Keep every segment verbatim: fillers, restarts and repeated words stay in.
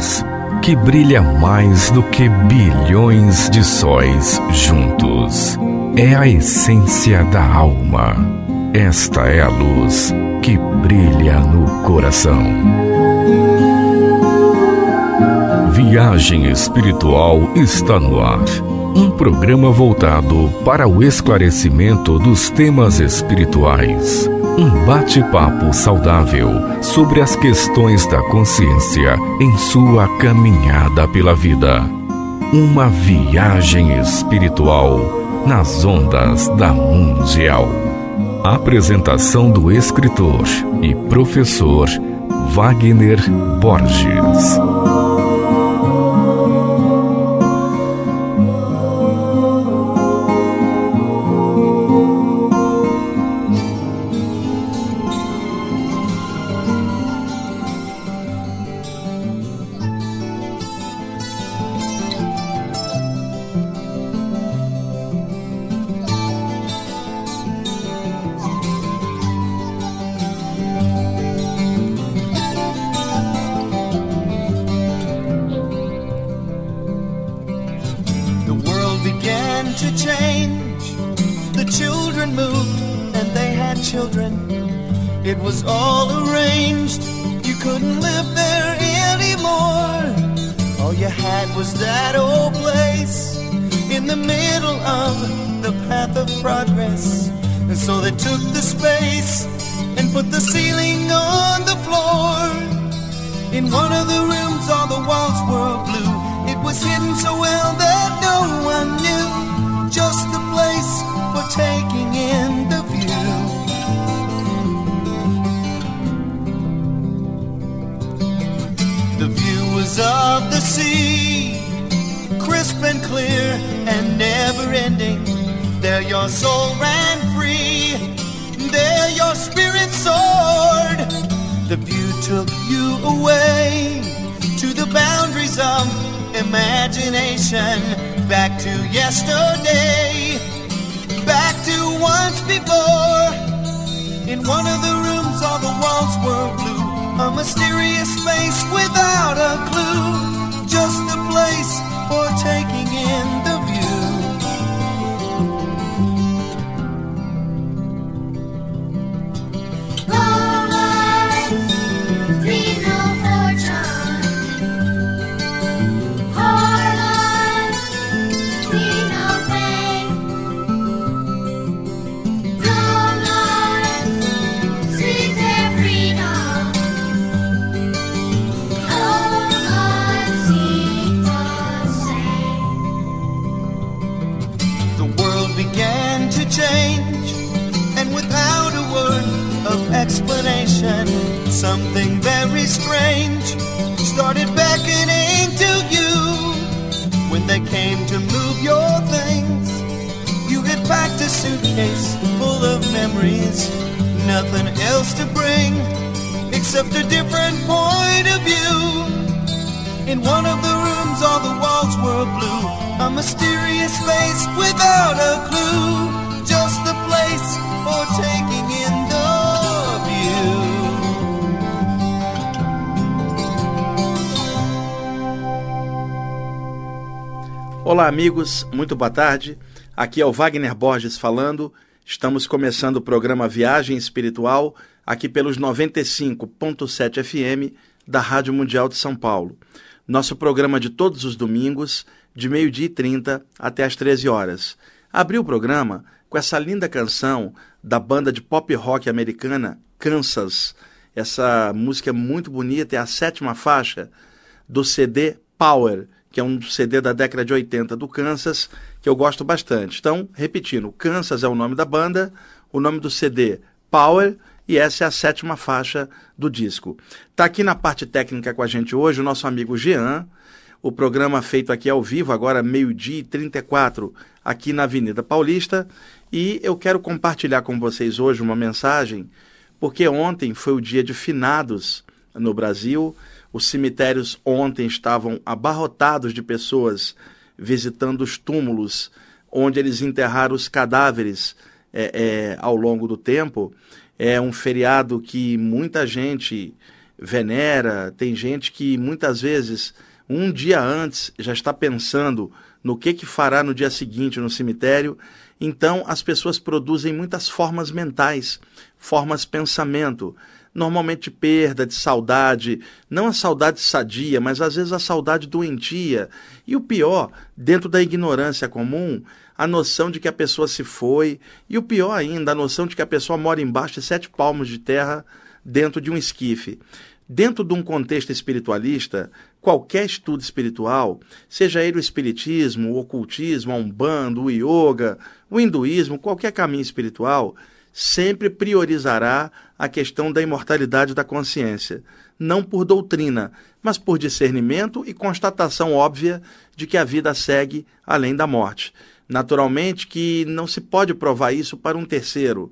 luz que brilha mais do que bilhões de sóis juntos. É a essência da alma. Esta é a luz que brilha no coração. Viagem Espiritual está no ar. Um programa voltado para o esclarecimento dos temas espirituais. Um bate-papo saudável sobre as questões da consciência em sua caminhada pela vida. Uma viagem espiritual nas ondas da Mundial. Apresentação do escritor e professor Wagner Borges. Back to yesterday, back to once before. In one of the rooms all the walls were blue, a mysterious space without a clue, just a place for taking in the explanation. Something very strange started beckoning to you. When they came to move your things, you had packed a suitcase full of memories, nothing else to bring except a different point of view. In one of the rooms all the walls were blue, a mysterious space without a clue, just the place for taking in the Olá amigos, muito boa tarde, aqui é o Wagner Borges falando, estamos começando o programa Viagem Espiritual aqui pelos noventa e cinco ponto sete F M da Rádio Mundial de São Paulo. Nosso programa de todos os domingos, de meio-dia e trinta até às treze horas. Abri o programa com essa linda canção da banda de pop rock americana Kansas. Essa música é muito bonita, é a sétima faixa do C D Power, que é um C D da década de oitenta do Kansas, que eu gosto bastante. Então, repetindo, Kansas é o nome da banda, o nome do C D Power, e essa é a sétima faixa do disco. Está aqui na parte técnica com a gente hoje o nosso amigo Jean, o programa feito aqui ao vivo, agora meio-dia e trinta e quatro, aqui na Avenida Paulista, e eu quero compartilhar com vocês hoje uma mensagem, porque ontem foi o dia de finados no Brasil. Os cemitérios ontem estavam abarrotados de pessoas visitando os túmulos onde eles enterraram os cadáveres é, é, ao longo do tempo. É um feriado que muita gente venera, tem gente que muitas vezes, um dia antes, já está pensando no que, que fará no dia seguinte no cemitério. Então, as pessoas produzem muitas formas mentais, formas de pensamento, normalmente de perda, de saudade, não a saudade sadia, mas às vezes a saudade doentia. E o pior, dentro da ignorância comum, a noção de que a pessoa se foi, e o pior ainda, a noção de que a pessoa mora embaixo de sete palmos de terra dentro de um esquife. Dentro de um contexto espiritualista, qualquer estudo espiritual, seja ele o espiritismo, o ocultismo, a umbanda, o yoga, o hinduísmo, qualquer caminho espiritual, sempre priorizará a questão da imortalidade da consciência, não por doutrina, mas por discernimento e constatação óbvia de que a vida segue além da morte. Naturalmente que não se pode provar isso para um terceiro,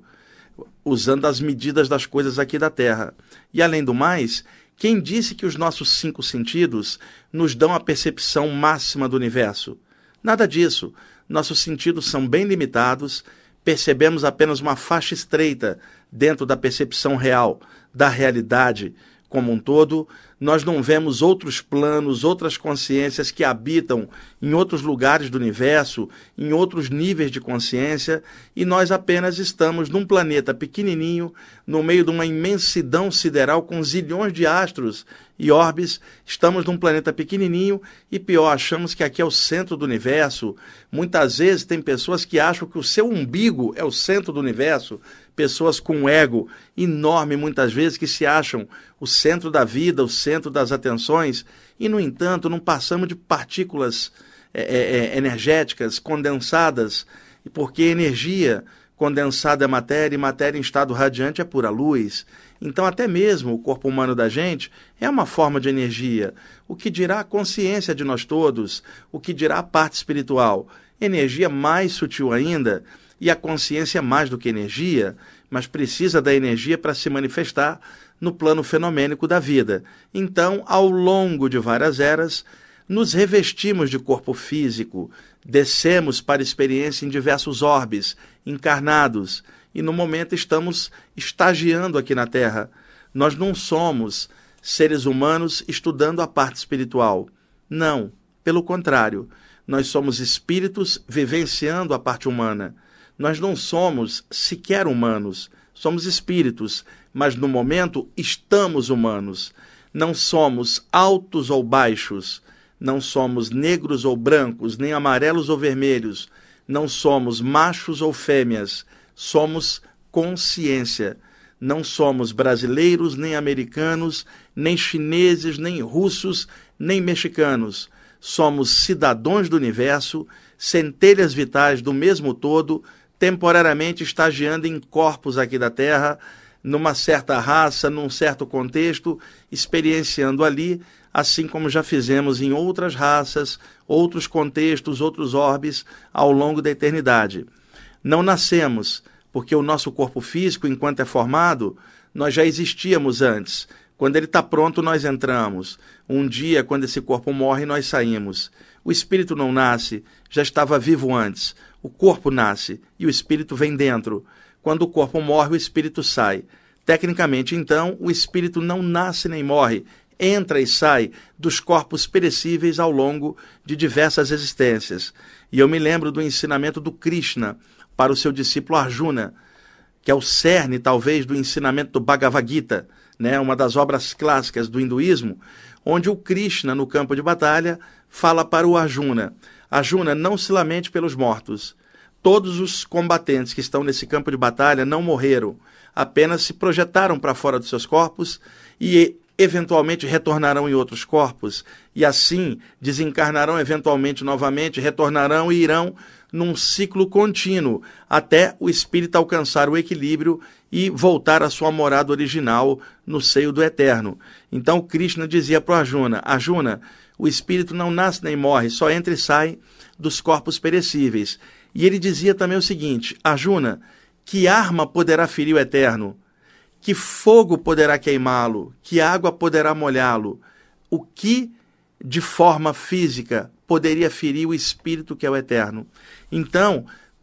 usando as medidas das coisas aqui da Terra. E além do mais, quem disse que os nossos cinco sentidos nos dão a percepção máxima do universo? Nada disso. Nossos sentidos são bem limitados, percebemos apenas uma faixa estreita dentro da percepção real, da realidade como um todo. Nós não vemos outros planos, outras consciências que habitam em outros lugares do universo, em outros níveis de consciência, e nós apenas estamos num planeta pequenininho, no meio de uma imensidão sideral com zilhões de astros e orbes. Estamos num planeta pequenininho e, pior, achamos que aqui é o centro do universo. Muitas vezes tem pessoas que acham que o seu umbigo é o centro do universo, pessoas com um ego enorme, muitas vezes, que se acham o centro da vida, o centro das atenções, e, no entanto, não passamos de partículas é, é, energéticas condensadas, porque energia condensada é matéria, e matéria em estado radiante é pura luz. Então, até mesmo o corpo humano da gente é uma forma de energia. O que dirá a consciência de nós todos? O que dirá a parte espiritual? Energia mais sutil ainda. E a consciência é mais do que energia, mas precisa da energia para se manifestar no plano fenomênico da vida. Então, ao longo de várias eras, nos revestimos de corpo físico, descemos para a experiência em diversos orbes, encarnados, e no momento estamos estagiando aqui na Terra. Nós não somos seres humanos estudando a parte espiritual. Não, pelo contrário, nós somos espíritos vivenciando a parte humana. Nós não somos sequer humanos, somos espíritos, mas no momento estamos humanos. Não somos altos ou baixos, não somos negros ou brancos, nem amarelos ou vermelhos, não somos machos ou fêmeas, somos consciência. Não somos brasileiros, nem americanos, nem chineses, nem russos, nem mexicanos. Somos cidadãos do universo, centelhas vitais do mesmo todo, temporariamente estagiando em corpos aqui da Terra, numa certa raça, num certo contexto, experienciando ali, assim como já fizemos em outras raças, outros contextos, outros orbes, ao longo da eternidade. Não nascemos, porque o nosso corpo físico, enquanto é formado, nós já existíamos antes. Quando ele está pronto, nós entramos. Um dia, quando esse corpo morre, nós saímos. O espírito não nasce, já estava vivo antes. O corpo nasce e o espírito vem dentro. Quando o corpo morre, o espírito sai. Tecnicamente, então, o espírito não nasce nem morre, entra e sai dos corpos perecíveis ao longo de diversas existências. E eu me lembro do ensinamento do Krishna para o seu discípulo Arjuna, que é o cerne, talvez, do ensinamento do Bhagavad Gita, né, uma das obras clássicas do hinduísmo, onde o Krishna, no campo de batalha, fala para o Arjuna: Arjuna, não se lamente pelos mortos. Todos os combatentes que estão nesse campo de batalha não morreram, apenas se projetaram para fora dos seus corpos e eventualmente retornarão em outros corpos, e assim desencarnarão eventualmente novamente, retornarão e irão num ciclo contínuo, até o espírito alcançar o equilíbrio e voltar à sua morada original no seio do Eterno. Então Krishna dizia para o Arjuna: Arjuna, o espírito não nasce nem morre, só entra e sai dos corpos perecíveis. E ele dizia também o seguinte: Arjuna, que arma poderá ferir o Eterno? Que fogo poderá queimá-lo? Que água poderá molhá-lo? O que, de forma física, poderia ferir o Espírito que é o Eterno? Então,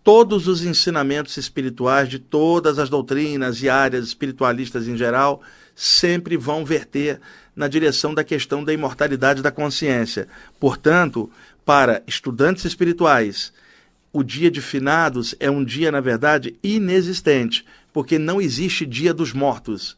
todos os ensinamentos espirituais de todas as doutrinas e áreas espiritualistas em geral sempre vão verter na direção da questão da imortalidade da consciência. Portanto, para estudantes espirituais, o dia de finados é um dia, na verdade, inexistente, porque não existe dia dos mortos,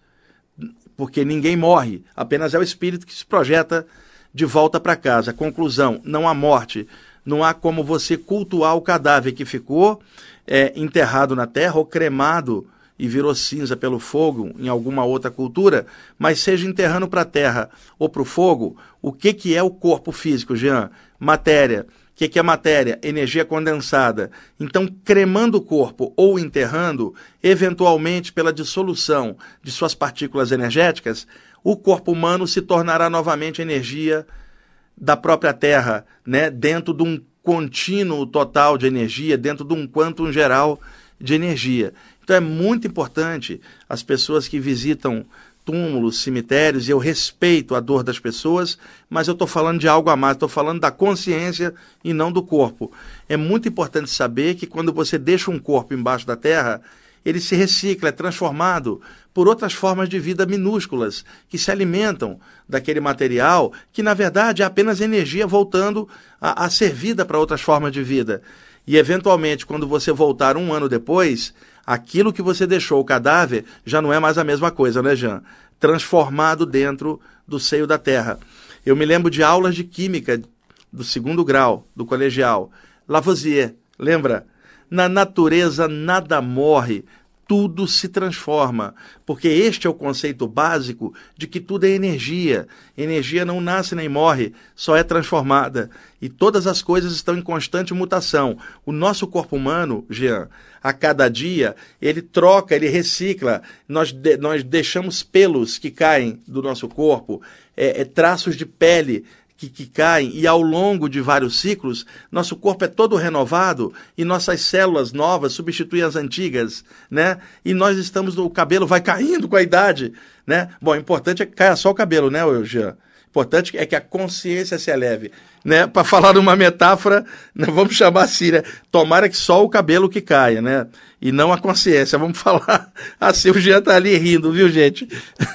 porque ninguém morre, apenas é o espírito que se projeta de volta para casa. Conclusão, não há morte, não há como você cultuar o cadáver que ficou é, enterrado na terra ou cremado e virou cinza pelo fogo em alguma outra cultura, mas seja enterrando para a terra ou para o fogo, o que, que é o corpo físico, Jean? Matéria. O que, que é matéria? Energia condensada. Então, cremando o corpo ou enterrando, eventualmente pela dissolução de suas partículas energéticas, o corpo humano se tornará novamente energia da própria Terra, né? Dentro de um contínuo total de energia, dentro de um quantum geral de energia. Então é muito importante as pessoas que visitam túmulos, cemitérios, e eu respeito a dor das pessoas, mas eu estou falando de algo a mais, estou falando da consciência e não do corpo. É muito importante saber que quando você deixa um corpo embaixo da terra, ele se recicla, é transformado por outras formas de vida minúsculas, que se alimentam daquele material, que na verdade é apenas energia voltando a, a ser vida para outras formas de vida. E eventualmente, quando você voltar um ano depois, aquilo que você deixou, o cadáver, já não é mais a mesma coisa, né, Jean? Transformado dentro do seio da terra. Eu me lembro de aulas de química do segundo grau, do colegial. Lavoisier, lembra? Na natureza nada morre, tudo se transforma, porque este é o conceito básico de que tudo é energia. Energia não nasce nem morre, só é transformada. E todas as coisas estão em constante mutação. O nosso corpo humano, Jean, a cada dia, ele troca, ele recicla. Nós, de, nós deixamos pelos que caem do nosso corpo, é, é, traços de pele que, que caem, e ao longo de vários ciclos, nosso corpo é todo renovado e nossas células novas substituem as antigas, né? E nós estamos, o cabelo vai caindo com a idade, né? Bom, o importante é que caia só o cabelo, né, Jean? O importante é que a consciência se eleve, né? Para falar numa metáfora, né, vamos chamar assim, né? Tomara que só o cabelo que caia, né? E não a consciência. Vamos falar assim, o Jean está ali rindo, viu, gente?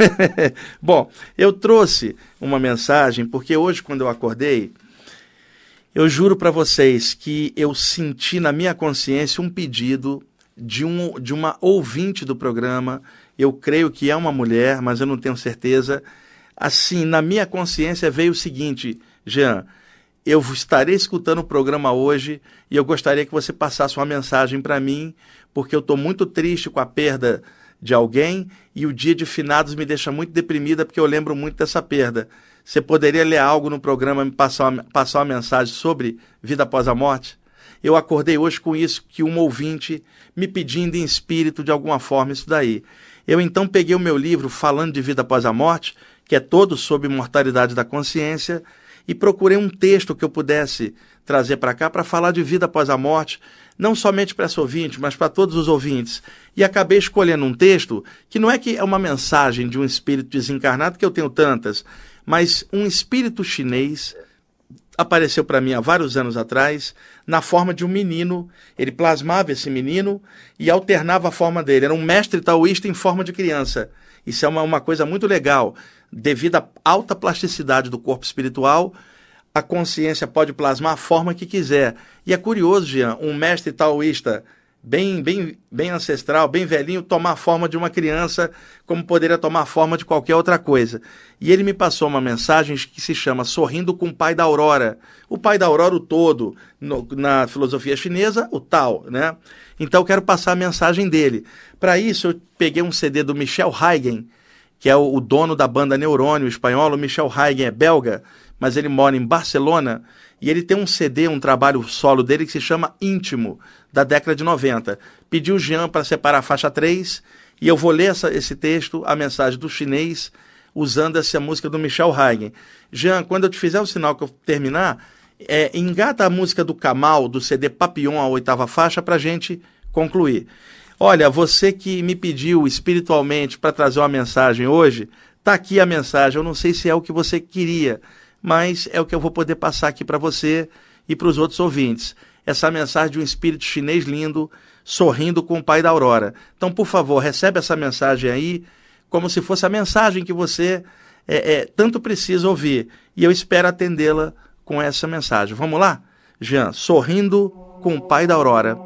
Bom, eu trouxe uma mensagem porque hoje, quando eu acordei, eu juro para vocês que eu senti na minha consciência um pedido de, um, de uma ouvinte do programa. Eu creio que é uma mulher, mas eu não tenho certeza. Assim, na minha consciência veio o seguinte, Jean, eu estarei escutando o programa hoje e eu gostaria que você passasse uma mensagem para mim, porque eu estou muito triste com a perda de alguém e o dia de finados me deixa muito deprimida porque eu lembro muito dessa perda. Você poderia ler algo no programa e me passar uma, passar uma mensagem sobre vida após a morte? Eu acordei hoje com isso, que um ouvinte me pedindo em espírito de alguma forma isso daí. Eu então peguei o meu livro Falando de Vida Após a Morte, que é todo sobre imortalidade da consciência, e procurei um texto que eu pudesse trazer para cá para falar de vida após a morte, não somente para esse ouvinte, mas para todos os ouvintes. E acabei escolhendo um texto que não é que é uma mensagem de um espírito desencarnado, que eu tenho tantas, mas um espírito chinês apareceu para mim há vários anos atrás, na forma de um menino. Ele plasmava esse menino e alternava a forma dele. Era um mestre taoísta em forma de criança. Isso é uma, uma coisa muito legal. Devido à alta plasticidade do corpo espiritual, a consciência pode plasmar a forma que quiser. E é curioso, Jean, um mestre taoísta bem, bem, bem ancestral, bem velhinho, tomar a forma de uma criança, como poderia tomar a forma de qualquer outra coisa. E ele me passou uma mensagem que se chama Sorrindo com o Pai da Aurora. O Pai da Aurora, o todo, no, na filosofia chinesa, o Tao, né? Então eu quero passar a mensagem dele. Para isso, eu peguei um C D do Michel Huygens, que é o, o dono da banda Neurônio, o espanhol. O Michel Huygens é belga, mas ele mora em Barcelona, e ele tem um C D, um trabalho solo dele que se chama Íntimo, da década de noventa. Pediu o Jean para separar a faixa três, e eu vou ler essa, esse texto, a mensagem do chinês, usando essa música do Michel Huygens. Jean, quando eu te fizer o sinal que eu terminar, é, engata a música do Kamal, do C D Papillon, a oitava faixa, para a gente concluir. Olha, você que me pediu espiritualmente para trazer uma mensagem hoje, está aqui a mensagem. Eu não sei se é o que você queria, mas é o que eu vou poder passar aqui para você e para os outros ouvintes. essa mensagem de um espírito chinês lindo, sorrindo com o pai da Aurora. Então, por favor, recebe essa mensagem aí, como se fosse a mensagem que você é, é, tanto precisa ouvir. E eu espero atendê-la com essa mensagem. Vamos lá? Jean, sorrindo com o pai da Aurora.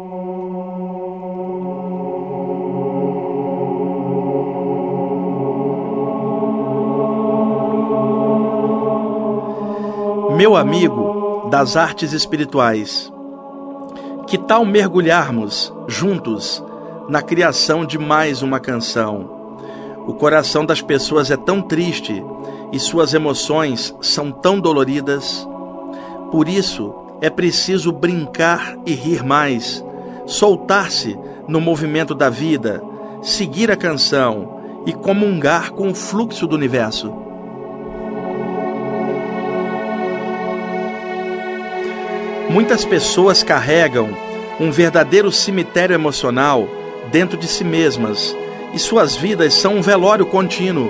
Meu amigo das artes espirituais, que tal mergulharmos juntos na criação de mais uma canção? O coração das pessoas é tão triste e suas emoções são tão doloridas. Por isso, é preciso brincar e rir mais, soltar-se no movimento da vida, seguir a canção e comungar com o fluxo do universo. Muitas pessoas carregam um verdadeiro cemitério emocional dentro de si mesmas e suas vidas são um velório contínuo.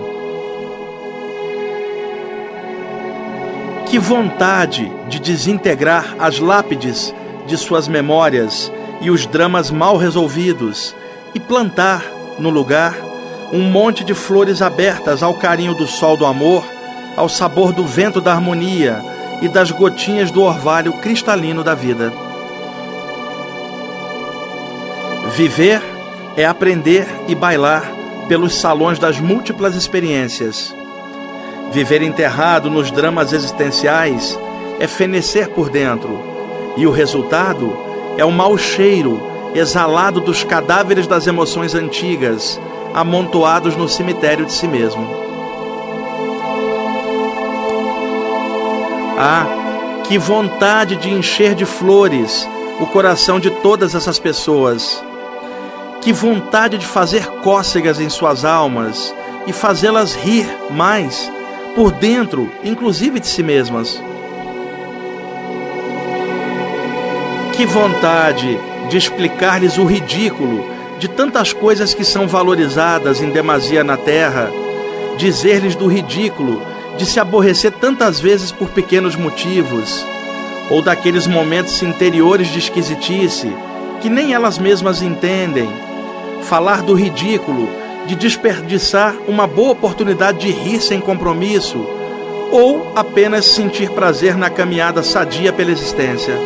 Que vontade de desintegrar as lápides de suas memórias e os dramas mal resolvidos e plantar, no lugar, um monte de flores abertas ao carinho do sol do amor, ao sabor do vento da harmonia e das gotinhas do orvalho cristalino da vida. Viver é aprender e bailar pelos salões das múltiplas experiências. Viver enterrado nos dramas existenciais é fenecer por dentro, e o resultado é o mau cheiro exalado dos cadáveres das emoções antigas, amontoados no cemitério de si mesmo. Ah, que vontade de encher de flores o coração de todas essas pessoas. Que vontade de fazer cócegas em suas almas e fazê-las rir mais, por dentro, inclusive de si mesmas. Que vontade de explicar-lhes o ridículo de tantas coisas que são valorizadas em demasia na terra, dizer-lhes do ridículo de se aborrecer tantas vezes por pequenos motivos, ou daqueles momentos interiores de esquisitice que nem elas mesmas entendem. Falar do ridículo de desperdiçar uma boa oportunidade de rir sem compromisso, ou apenas sentir prazer na caminhada sadia pela existência.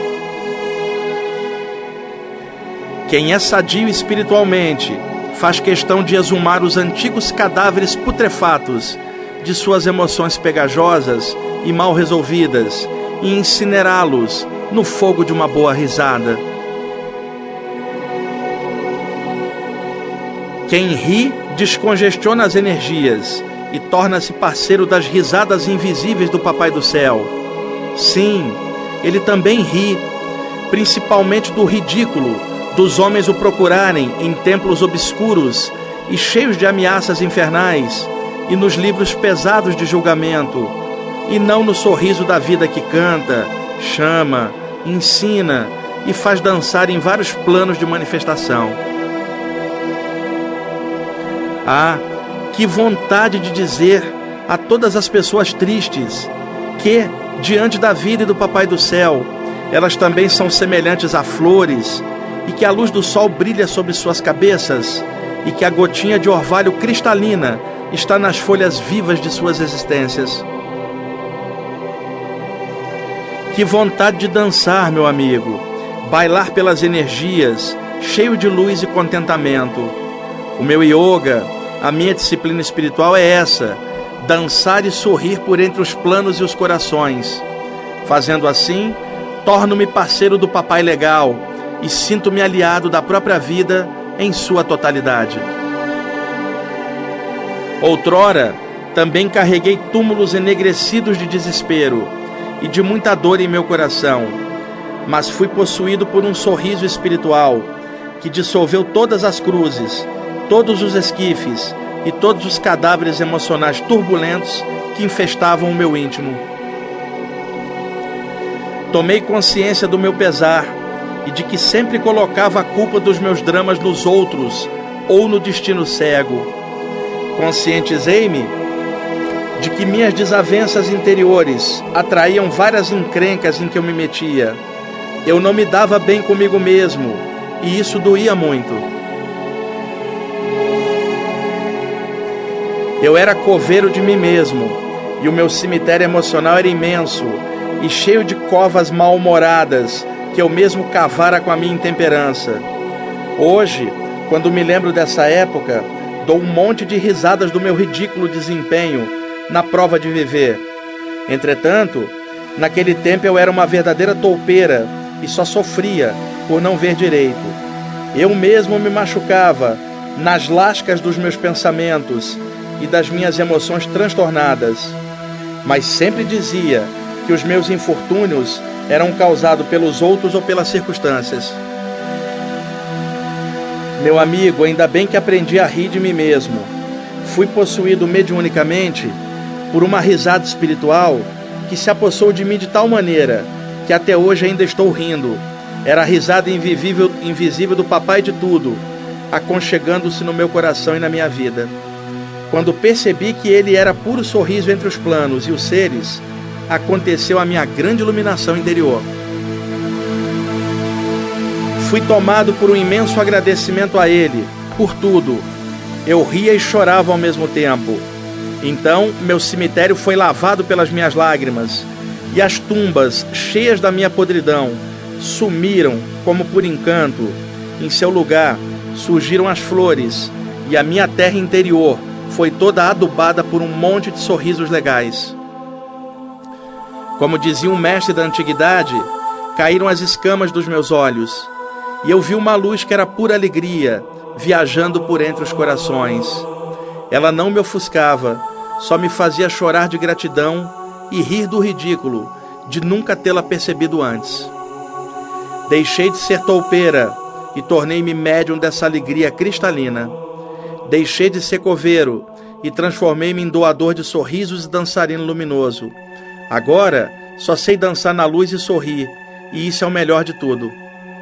Quem é sadio espiritualmente faz questão de exumar os antigos cadáveres putrefatos de suas emoções pegajosas e mal resolvidas e incinerá-los no fogo de uma boa risada. Quem ri descongestiona as energias e torna-se parceiro das risadas invisíveis do Papai do Céu. Sim, ele também ri, principalmente do ridículo dos homens o procurarem em templos obscuros e cheios de ameaças infernais, e nos livros pesados de julgamento, e não no sorriso da vida que canta, chama, ensina e faz dançar em vários planos de manifestação. Ah, que vontade de dizer a todas as pessoas tristes que, diante da vida e do Papai do Céu, elas também são semelhantes a flores, e que a luz do sol brilha sobre suas cabeças, e que a gotinha de orvalho cristalina está nas folhas vivas de suas existências. Que vontade de dançar, meu amigo, bailar pelas energias, cheio de luz e contentamento. O meu yoga, a minha disciplina espiritual é essa: dançar e sorrir por entre os planos e os corações. Fazendo assim, torno-me parceiro do Papai Legal e sinto-me aliado da própria vida em sua totalidade. Outrora, também carreguei túmulos enegrecidos de desespero e de muita dor em meu coração, mas fui possuído por um sorriso espiritual que dissolveu todas as cruzes, todos os esquifes e todos os cadáveres emocionais turbulentos que infestavam o meu íntimo. Tomei consciência do meu pesar e de que sempre colocava a culpa dos meus dramas nos outros ou no destino cego. Conscientizei-me de que minhas desavenças interiores atraíam várias encrencas em que eu me metia. Eu não me dava bem comigo mesmo, e isso doía muito. Eu era coveiro de mim mesmo, e o meu cemitério emocional era imenso e cheio de covas mal-humoradas que eu mesmo cavara com a minha intemperança. Hoje, quando me lembro dessa época, dou um monte de risadas do meu ridículo desempenho na prova de viver. Entretanto, naquele tempo eu era uma verdadeira toupeira e só sofria por não ver direito. Eu mesmo me machucava nas lascas dos meus pensamentos e das minhas emoções transtornadas, mas sempre dizia que os meus infortúnios eram causados pelos outros ou pelas circunstâncias. Meu amigo, ainda bem que aprendi a rir de mim mesmo. Fui possuído mediunicamente por uma risada espiritual que se apossou de mim de tal maneira que até hoje ainda estou rindo. Era a risada invisível, invisível do papai de tudo, aconchegando-se no meu coração e na minha vida. Quando percebi que ele era puro sorriso entre os planos e os seres, aconteceu a minha grande iluminação interior. Fui tomado por um imenso agradecimento a ele, por tudo. Eu ria e chorava ao mesmo tempo. Então, meu cemitério foi lavado pelas minhas lágrimas, e as tumbas, cheias da minha podridão, sumiram como por encanto. Em seu lugar, surgiram as flores, e a minha terra interior foi toda adubada por um monte de sorrisos legais. Como dizia um mestre da antiguidade, caíram as escamas dos meus olhos, e eu vi uma luz que era pura alegria, viajando por entre os corações. Ela não me ofuscava, só me fazia chorar de gratidão e rir do ridículo de nunca tê-la percebido antes. Deixei de ser toupeira e tornei-me médium dessa alegria cristalina. Deixei de ser coveiro e transformei-me em doador de sorrisos e dançarino luminoso. Agora só sei dançar na luz e sorrir, e isso é o melhor de tudo.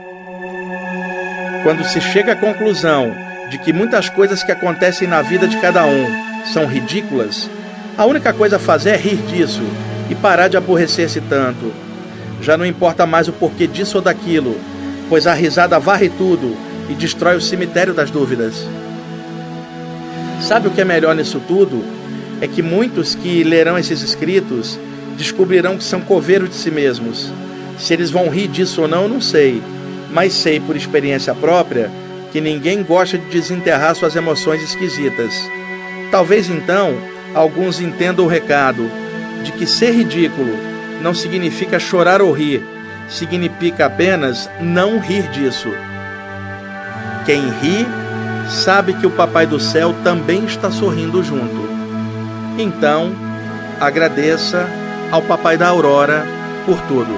Quando se chega à conclusão de que muitas coisas que acontecem na vida de cada um são ridículas, a única coisa a fazer é rir disso e parar de aborrecer-se tanto. Já não importa mais o porquê disso ou daquilo, pois a risada varre tudo e destrói o cemitério das dúvidas. Sabe o que é melhor nisso tudo? É que muitos que lerão esses escritos descobrirão que são coveiros de si mesmos. Se eles vão rir disso ou não, eu não sei, mas sei por experiência própria que ninguém gosta de desenterrar suas emoções esquisitas. Talvez então alguns entendam o recado de que ser ridículo não significa chorar ou rir, significa apenas não rir disso. Quem ri sabe que o Papai do Céu também está sorrindo junto. Então, agradeça ao Papai da Aurora por tudo.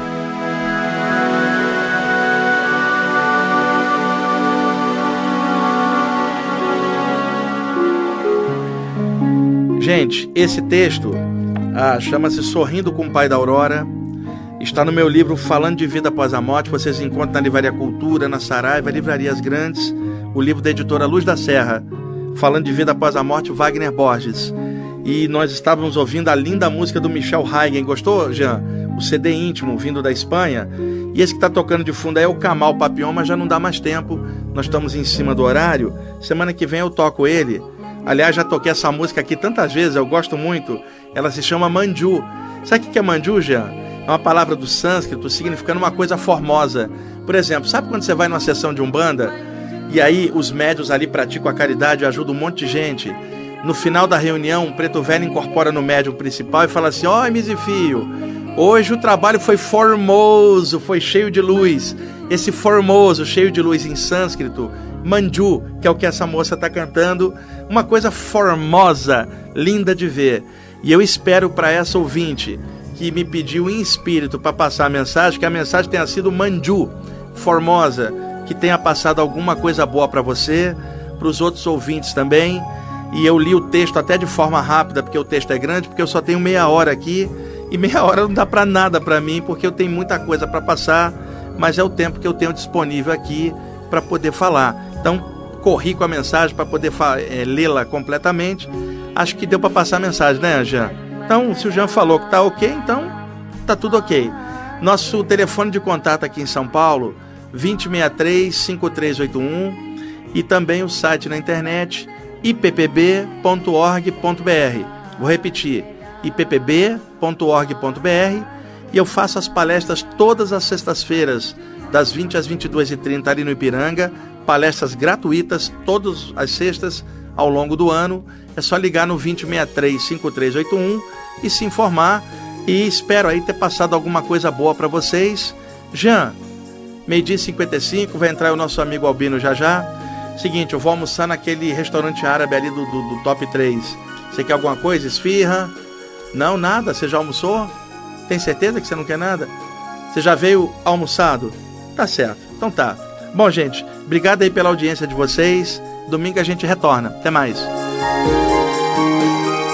Gente, esse texto ah, chama-se Sorrindo com o Pai da Aurora. Está no meu livro Falando de Vida Após a Morte. Vocês encontram na Livraria Cultura, na Saraiva, Livrarias Grandes, o livro da editora Luz da Serra, Falando de Vida Após a Morte, Wagner Borges. E nós estávamos ouvindo a linda música do Michel Haydn. Gostou, Jean? O C D íntimo, vindo da Espanha. E esse que está tocando de fundo aí é o Kamal Papillon, mas já não dá mais tempo. Nós estamos em cima do horário. Semana que vem eu toco ele. Aliás, já toquei essa música aqui tantas vezes, eu gosto muito. Ela se chama Manju. Sabe o que é Manju, Jean? É uma palavra do sânscrito significando uma coisa formosa. Por exemplo, sabe quando você vai numa sessão de Umbanda e aí os médios ali praticam a caridade e ajudam um monte de gente? No final da reunião, um preto velho incorpora no médium principal e fala assim: ó, oh, Misifio, hoje o trabalho foi formoso, foi cheio de luz. Esse formoso, cheio de luz em sânscrito, Manju, que é o que essa moça está cantando, uma coisa formosa, linda de ver. E eu espero para essa ouvinte que me pediu em espírito para passar a mensagem, que a mensagem tenha sido Manju, formosa, que tenha passado alguma coisa boa para você, para os outros ouvintes também. E eu li o texto até de forma rápida, porque o texto é grande, porque eu só tenho meia hora aqui, e meia hora não dá para nada para mim, porque eu tenho muita coisa para passar, mas é o tempo que eu tenho disponível aqui para poder falar. Então, corri com a mensagem para poder é, lê-la completamente. Acho que deu para passar a mensagem, né, Jean? Então, se o Jean falou que tá ok, então tá tudo ok. Nosso telefone de contato aqui em São Paulo, vinte e seis três, cinco três oito um, e também o site na internet i p p b ponto org ponto b r. Vou repetir, i p p b ponto org ponto b r, e eu faço as palestras todas as sextas-feiras, das vinte às vinte e duas e trinta ali no Ipiranga, palestras gratuitas todas as sextas ao longo do ano. É só ligar no vinte e seis três, cinco três oito um e se informar, e espero aí ter passado alguma coisa boa para vocês. Jean, meio-dia e cinquenta e cinco, vai entrar o nosso amigo Albino já já. Seguinte, eu vou almoçar naquele restaurante árabe ali do, do, do top três. Você quer alguma coisa? Esfirra? Não, nada? Você já almoçou? Tem certeza que você não quer nada? Você já veio almoçado? Tá certo, então tá. Bom, gente, obrigado aí pela audiência de vocês. Domingo a gente retorna. Até mais.